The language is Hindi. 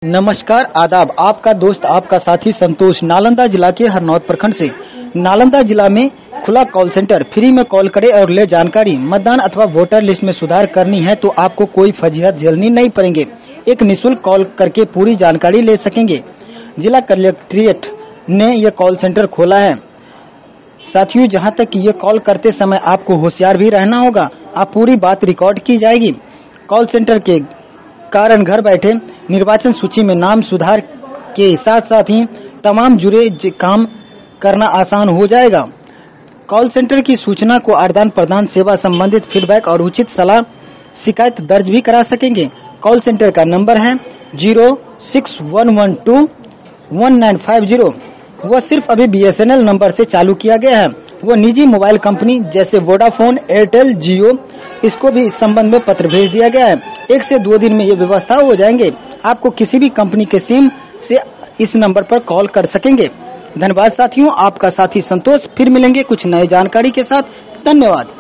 नमस्कार, आदाब। आपका दोस्त, आपका साथी संतोष नालंदा जिला के हरनौत प्रखंड से। नालंदा जिला में खुला कॉल सेंटर, फ्री में कॉल करें और ले जानकारी। मतदान अथवा वोटर लिस्ट में सुधार करनी है तो आपको कोई फजीहत झेलनी नहीं पड़ेंगे। एक निःशुल्क कॉल करके पूरी जानकारी ले सकेंगे। जिला कलेक्ट्रेट ने यह कॉल सेंटर खोला है। साथियों, जहां तक ये कॉल करते समय आपको होशियार भी रहना होगा। आप पूरी बात रिकॉर्ड की जाएगी। कॉल सेंटर के कारण घर बैठे निर्वाचन सूची में नाम सुधार के साथ साथ ही तमाम जुड़े काम करना आसान हो जाएगा। कॉल सेंटर की सूचना को आदान प्रदान, सेवा संबंधित फीडबैक और उचित सलाह शिकायत दर्ज भी करा सकेंगे। कॉल सेंटर का नंबर है 0611211950। वह सिर्फ अभी BSNL नंबर से चालू किया गया है। वो निजी मोबाइल कंपनी जैसे वोडाफोन, एयरटेल, जियो, इसको भी इस संबंध में पत्र भेज दिया गया है। 1 से 2 दिन में ये व्यवस्था हो जाएंगे। आपको किसी भी कंपनी के सिम से इस नंबर पर कॉल कर सकेंगे। धन्यवाद साथियों, आपका साथी संतोष। फिर मिलेंगे कुछ नए जानकारी के साथ। धन्यवाद।